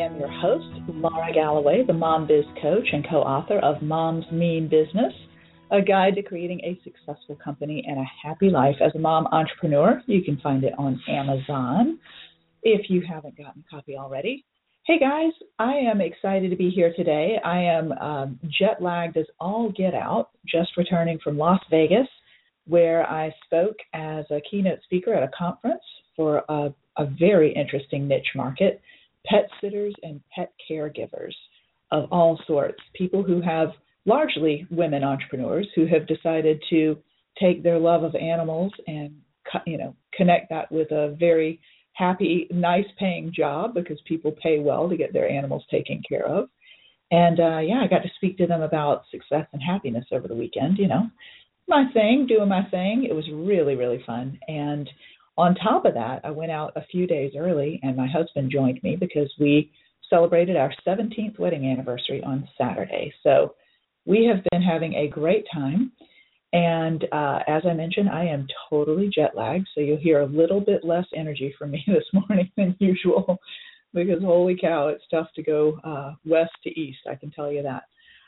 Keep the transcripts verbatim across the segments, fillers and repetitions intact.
am your host, Laura Galloway, the Mom Biz Coach and co-author of Mom's Mean Business, a guide to creating a successful company and a happy life as a mom entrepreneur. You can find it on Amazon if you haven't gotten a copy already. Hey guys, I am excited to be here today. I am um, jet lagged as all get out, just returning from Las Vegas, where I spoke as a keynote speaker at a conference for a, a very interesting niche market, pet sitters and pet caregivers of all sorts, people who have, largely women entrepreneurs, who have decided to take their love of animals and, you know, connect that with a very happy, nice paying job, because people pay well to get their animals taken care of. And uh, yeah, I got to speak to them about success and happiness over the weekend, you know, my thing, doing my thing. It was really, really fun. And on top of that, I went out a few days early, and my husband joined me because we celebrated our seventeenth wedding anniversary on Saturday. So we have been having a great time. And uh, as I mentioned, I am totally jet lagged, so you'll hear a little bit less energy from me this morning than usual, because holy cow, it's tough to go uh, west to east, I can tell you that.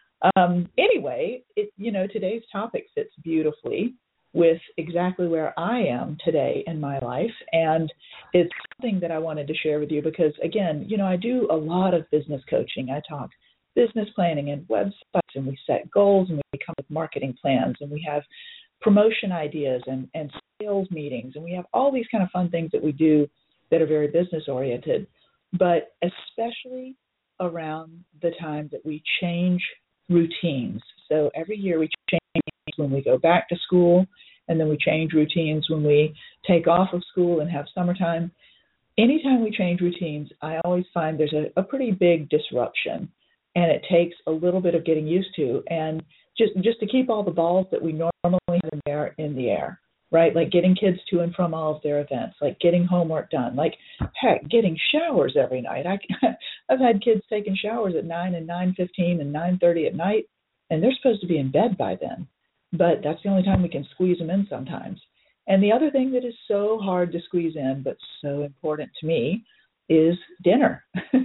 Um, anyway, it, you know, today's topic fits beautifully with exactly where I am today in my life, and it's something that I wanted to share with you because, again, you know, I do a lot of business coaching. I talk business planning and websites, and we set goals, and we come with marketing plans, and we have promotion ideas and, and sales meetings, and we have all these kind of fun things that we do that are very business oriented, but especially around the time that we change routines. So every year we change when we go back to school, and then we change routines when we take off of school and have summertime. Anytime we change routines, I always find there's a, a pretty big disruption. And it takes a little bit of getting used to, and just just to keep all the balls that we normally have in there in the air, right? Like getting kids to and from all of their events, like getting homework done, like heck, getting showers every night. I I've had kids taking showers at nine and nine fifteen and nine thirty at night, and they're supposed to be in bed by then, but that's the only time we can squeeze them in sometimes. And the other thing that is so hard to squeeze in, but so important to me, is dinner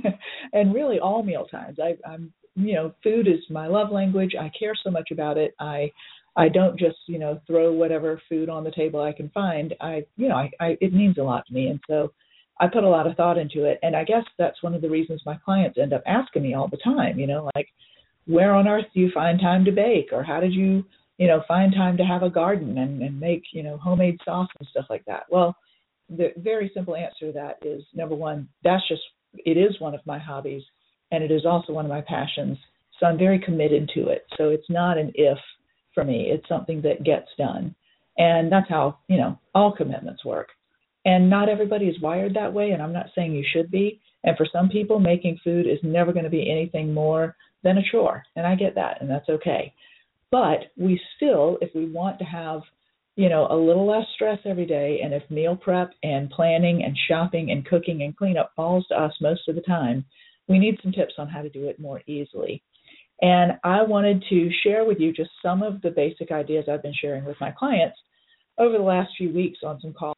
and really all meal times. I, I'm, you know, food is my love language. I care so much about it. I, I don't just, you know, throw whatever food on the table I can find. I, you know, I, I, it means a lot to me. And so I put a lot of thought into it. And I guess that's one of the reasons my clients end up asking me all the time, you know, like, where on earth do you find time to bake? Or how did you, you know, find time to have a garden and, and make, you know, homemade sauce and stuff like that? Well, the very simple answer to that is, number one, that's just, it is one of my hobbies, and it is also one of my passions. So I'm very committed to it. So it's not an if for me. It's something that gets done. And that's how, you know, all commitments work. And not everybody is wired that way, and I'm not saying you should be. And for some people, making food is never going to be anything more than a chore. And I get that, and that's okay. But we still, if we want to have, you know, a little less stress every day, and if meal prep and planning and shopping and cooking and cleanup falls to us most of the time, we need some tips on how to do it more easily. And I wanted to share with you just some of the basic ideas I've been sharing with my clients over the last few weeks on some calls,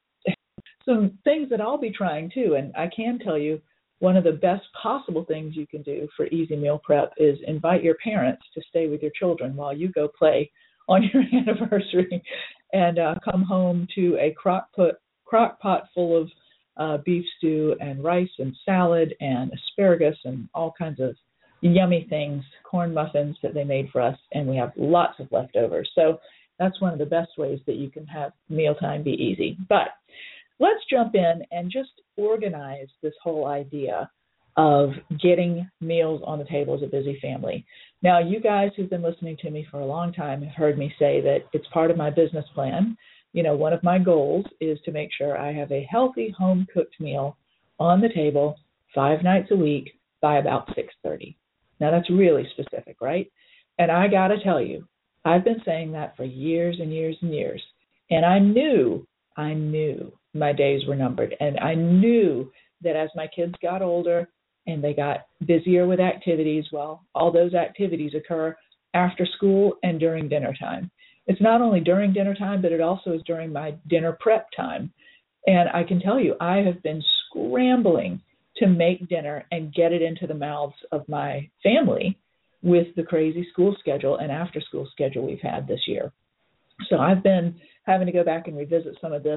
some things that I'll be trying too. And I can tell you, one of the best possible things you can do for easy meal prep is invite your parents to stay with your children while you go play on your anniversary, and uh, come home to a crock pot, crock pot full of uh, beef stew and rice and salad and asparagus and all kinds of yummy things, corn muffins that they made for us, and we have lots of leftovers. So that's one of the best ways that you can have mealtime be easy. But let's jump in and just organize this whole idea of getting meals on the table as a busy family. Now, you guys who've been listening to me for a long time have heard me say that it's part of my business plan. You know, one of my goals is to make sure I have a healthy home-cooked meal on the table five nights a week by about six thirty. Now, that's really specific, right? And I got to tell you, I've been saying that for years and years and years. And I knew, I knew my days were numbered. And I knew that as my kids got older, and they got busier with activities, well, all those activities occur after school and during dinner time. It's not only during dinner time, but it also is during my dinner prep time. And I can tell you, I have been scrambling to make dinner and get it into the mouths of my family with the crazy school schedule and after school schedule we've had this year. So I've been having to go back and revisit some of this,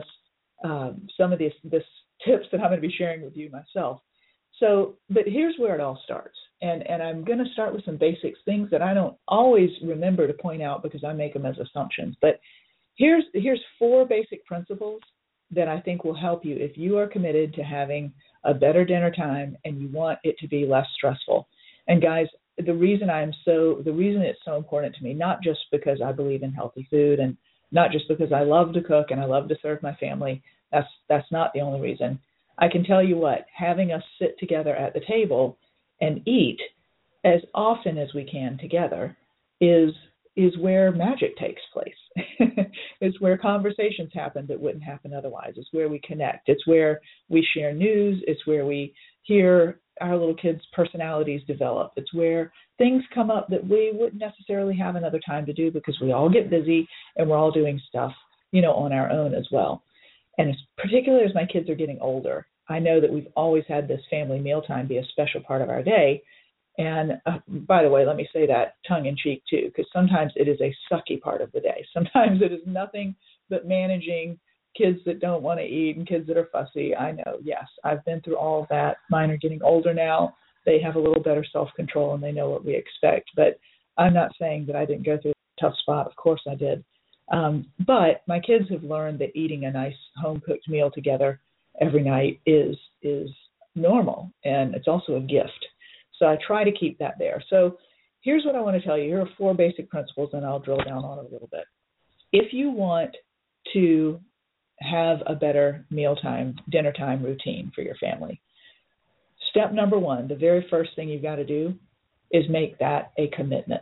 um, some of these this tips that I'm going to be sharing with you myself. So, but here's where it all starts. And, and I'm going to start with some basics, things that I don't always remember to point out because I make them as assumptions. But here's here's four basic principles that I think will help you if you are committed to having a better dinner time and you want it to be less stressful. And guys, the reason I'm so the reason it's so important to me, not just because I believe in healthy food and not just because I love to cook and I love to serve my family. That's that's not the only reason. I can tell you what, having us sit together at the table and eat as often as we can together is is where magic takes place. It's where conversations happen that wouldn't happen otherwise. It's where we connect. It's where we share news. It's where we hear our little kids' personalities develop. It's where things come up that we wouldn't necessarily have another time to do because we all get busy and we're all doing stuff, you know, on our own as well. And as, particularly as my kids are getting older, I know that we've always had this family mealtime be a special part of our day. And uh, by the way, let me say that tongue-in-cheek too, because sometimes it is a sucky part of the day. Sometimes it is nothing but managing kids that don't want to eat and kids that are fussy. I know, yes, I've been through all of that. Mine are getting older now. They have a little better self-control and they know what we expect. But I'm not saying that I didn't go through a tough spot. Of course I did. Um, but my kids have learned that eating a nice home-cooked meal together every night is is normal, and it's also a gift. So I try to keep that there. So here's what I want to tell you. Here are four basic principles, and I'll drill down on it a little bit. If you want to have a better mealtime, dinner time routine for your family, step number one, the very first thing you've got to do is make that a commitment,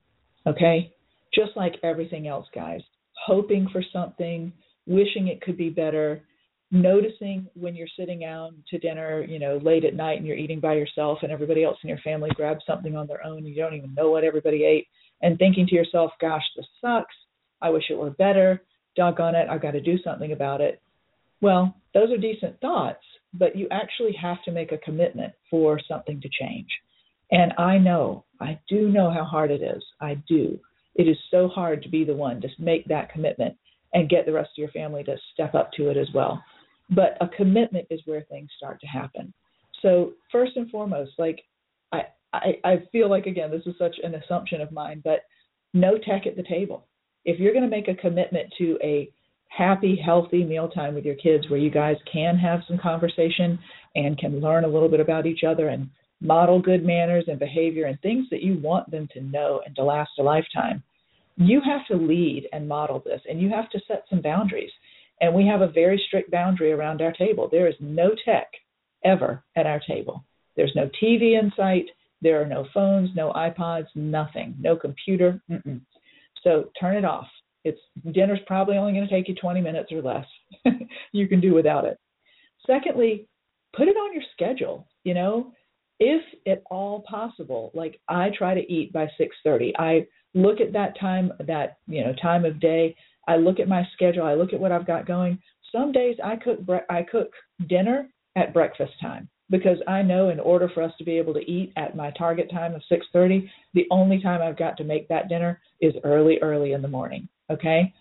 okay? Just like everything else, guys, hoping for something, wishing it could be better, noticing when you're sitting down to dinner, you know, late at night and you're eating by yourself and everybody else in your family grabs something on their own, you don't even know what everybody ate, and thinking to yourself, gosh, this sucks, I wish it were better, doggone it, I've got to do something about it. Well, those are decent thoughts, but you actually have to make a commitment for something to change. And I know, I do know how hard it is. I do. It is so hard to be the one to make that commitment and get the rest of your family to step up to it as well. But a commitment is where things start to happen. So first and foremost, like I, I, I feel like, again, this is such an assumption of mine, but no tech at the table. If you're going to make a commitment to a happy, healthy mealtime with your kids where you guys can have some conversation and can learn a little bit about each other and model good manners and behavior and things that you want them to know and to last a lifetime, you have to lead and model this, and you have to set some boundaries. And we have a very strict boundary around our table. There is no tech ever at our table. There's no T V in sight. There are no phones, no iPods, nothing, no computer. Mm-mm. So turn it off. It's dinner's probably only going to take you twenty minutes or less. You can do without it. Secondly, put it on your schedule. You know, if at all possible, like I try to eat by six thirty. I look at that time, that, you know, time of day. I look at my schedule. I look at what I've got going. Some days I cook bre- I cook dinner at breakfast time because I know in order for us to be able to eat at my target time of six thirty, the only time I've got to make that dinner is early, early in the morning, okay?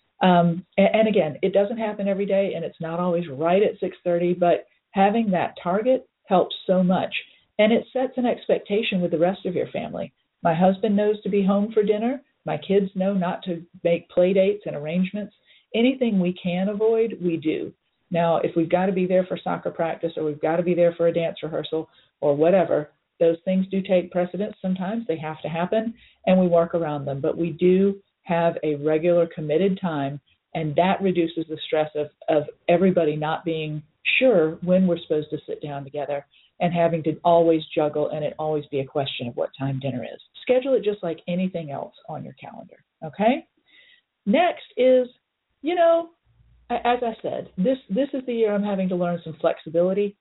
Um, and, and again, it doesn't happen every day, and it's not always right at six thirty, but having that target helps so much. And it sets an expectation with the rest of your family. My husband knows to be home for dinner. My kids know not to make play dates and arrangements. Anything we can avoid, we do. Now, if we've got to be there for soccer practice or we've got to be there for a dance rehearsal or whatever, those things do take precedence. Sometimes they have to happen, and we work around them. But we do have a regular committed time, and that reduces the stress of, of everybody not being sure when we're supposed to sit down together and having to always juggle and it always be a question of what time dinner is. Schedule it just like anything else on your calendar, okay? Next is, you know, as I said, this, this is the year I'm having to learn some flexibility,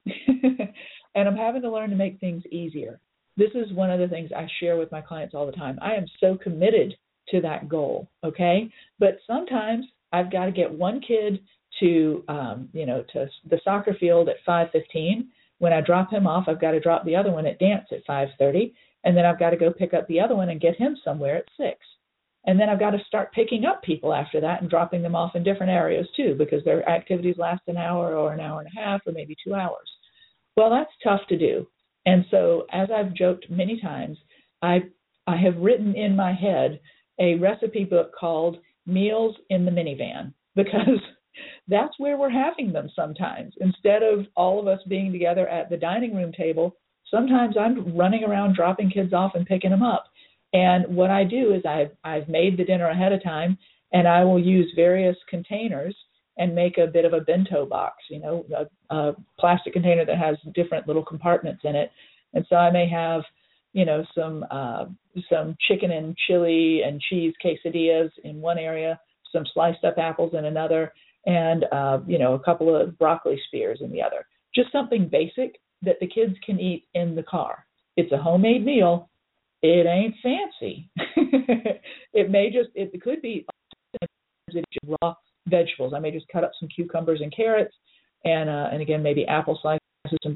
and I'm having to learn to make things easier. This is one of the things I share with my clients all the time. I am so committed to that goal, okay? But sometimes I've got to get one kid to, um, you know, to the soccer field at five fifteen. When I drop him off, I've got to drop the other one at dance at five thirty, and then I've got to go pick up the other one and get him somewhere at six. And then I've got to start picking up people after that and dropping them off in different areas too, because their activities last an hour or an hour and a half or maybe two hours. Well, that's tough to do. And so, as I've joked many times, I I have written in my head a recipe book called Meals in the Minivan, because that's where we're having them sometimes. Instead of all of us being together at the dining room table, sometimes I'm running around dropping kids off and picking them up. And what I do is I've, I've made the dinner ahead of time, and I will use various containers and make a bit of a bento box, you know, a, a plastic container that has different little compartments in it. And so I may have, you know, some uh, some chicken and chili and cheese quesadillas in one area, some sliced up apples in another, and, uh, you know, a couple of broccoli spears in the other. Just something basic that the kids can eat in the car. It's a homemade meal. It ain't fancy. It may just, it could be raw vegetables. I may just cut up some cucumbers and carrots, and uh, and again maybe apple slices and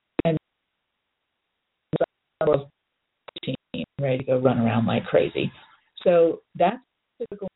ready to go run around like crazy. So that's typical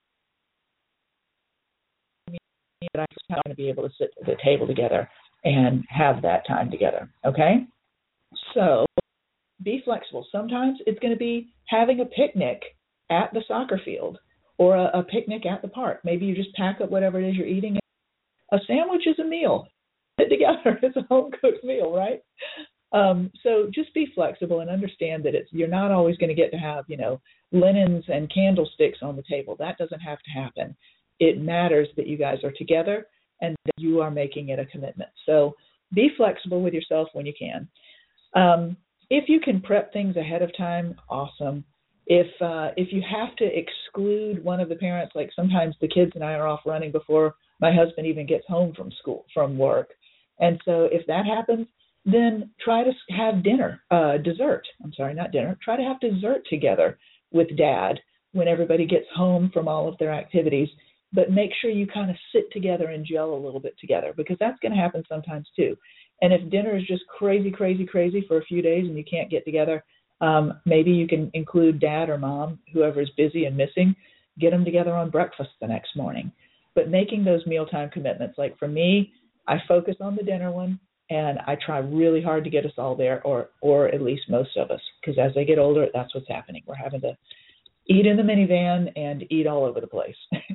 that I just want to be able to sit at the table together and have that time together. Okay, so be flexible. Sometimes it's going to be having a picnic at the soccer field, or a, a picnic at the park. Maybe you just pack up whatever it is you're eating. A sandwich is a meal. Sit together. It's a home-cooked meal, right? Um, so just be flexible and understand that it's you're not always going to get to have, you know, linens and candlesticks on the table. That doesn't have to happen. It matters that you guys are together and that you are making it a commitment. So be flexible with yourself when you can. Um, if you can prep things ahead of time, awesome. If uh, if you have to exclude one of the parents, like sometimes the kids and I are off running before my husband even gets home from school, from work. And so if that happens, then try to have dinner, uh, dessert. I'm sorry, not dinner. Try to have dessert together with Dad when everybody gets home from all of their activities. But make sure you kind of sit together and gel a little bit together, because that's going to happen sometimes too. And if dinner is just crazy, crazy, crazy for a few days and you can't get together, um, maybe you can include Dad or Mom, whoever is busy and missing, get them together on breakfast the next morning. But making those mealtime commitments, like for me, I focus on the dinner one, and I try really hard to get us all there, or or at least most of us, because as they get older, that's what's happening. We're having to eat in the minivan and eat all over the place.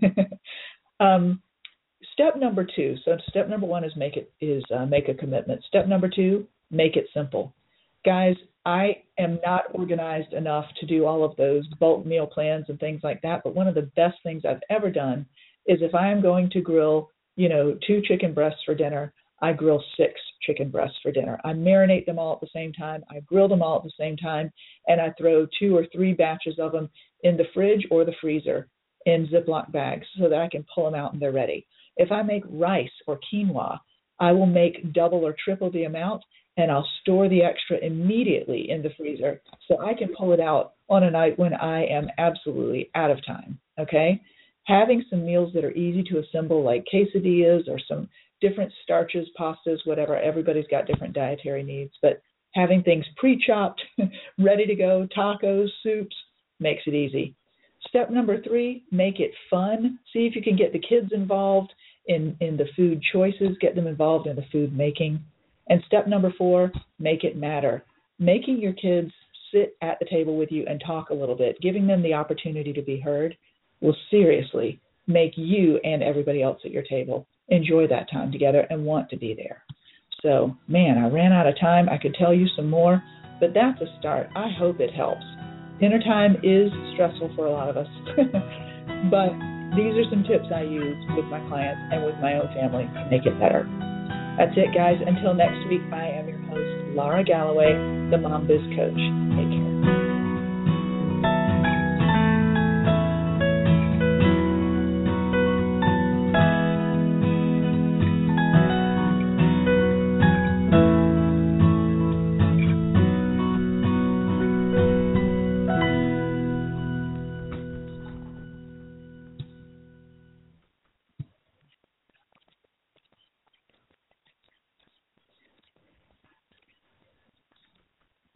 um, step number two. So step number one is make it is uh, make a commitment. Step number two, make it simple. Guys, I am not organized enough to do all of those bulk meal plans and things like that. But one of the best things I've ever done is if I am going to grill, you know, two chicken breasts for dinner, I grill six chicken breasts for dinner. I marinate them all at the same time. I grill them all at the same time, and I throw two or three batches of them in the fridge or the freezer in Ziploc bags so that I can pull them out and they're ready. If I make rice or quinoa, I will make double or triple the amount, and I'll store the extra immediately in the freezer so I can pull it out on a night when I am absolutely out of time, okay? Having some meals that are easy to assemble, like quesadillas or some different starches, pastas, whatever. Everybody's got different dietary needs, but having things pre-chopped, ready to go, tacos, soups, makes it easy. Step number three, make it fun. See if you can get the kids involved in, in the food choices, get them involved in the food making. And step number four, make it matter. Making your kids sit at the table with you and talk a little bit, giving them the opportunity to be heard, will seriously make you and everybody else at your table enjoy that time together and want to be there. So, man, I ran out of time. I could tell you some more, but that's a start. I hope it helps. Dinner time is stressful for a lot of us, but these are some tips I use with my clients and with my own family to make it better. That's it, guys. Until next week, I am your host, Laura Galloway, the Mom Biz Coach. Take care.